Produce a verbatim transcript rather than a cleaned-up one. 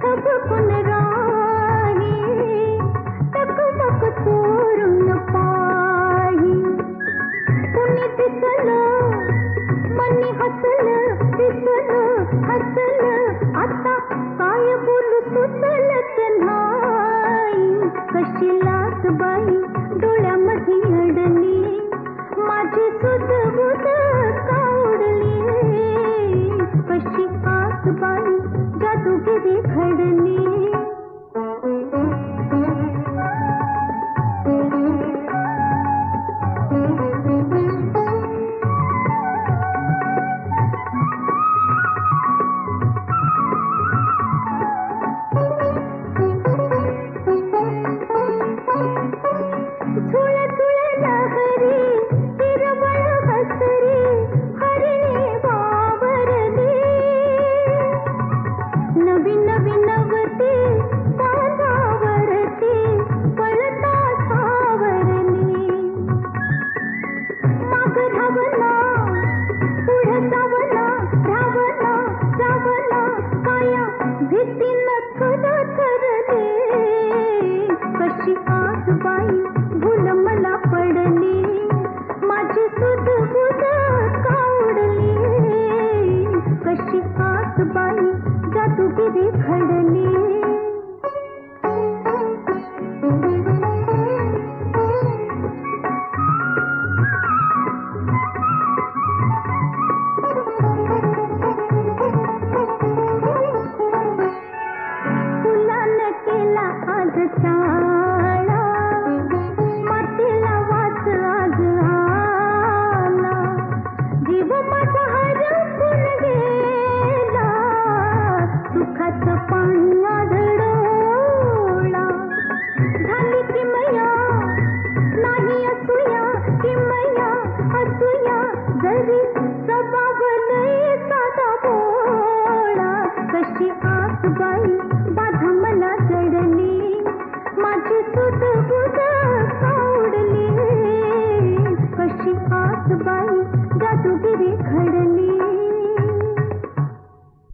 थबकून राही, टकमक चोरून पाही. कुणी दिसलं मनी हसलं, दिसलं हसलं, आता काय बोलू सुचलत नाही. कशी लाज बाई डोळ्यामध्ये अडली, माझी सुध बुध का उडली. कशी आस बाई जादूगिरी घडली. झुळ झुळ लहरी, हिरवळ हसरी, हरिणी वावरली. नवीन नवीन नवती बांधावरती पळता सावरली. माग धावला पुढे जावला, धावला जावला, काया भीतीनं थरथरली. कशी आस बाई भूल मला पडली, माझी सुध बुध का उडली. कशी आस बाई जादूगिरी घडली.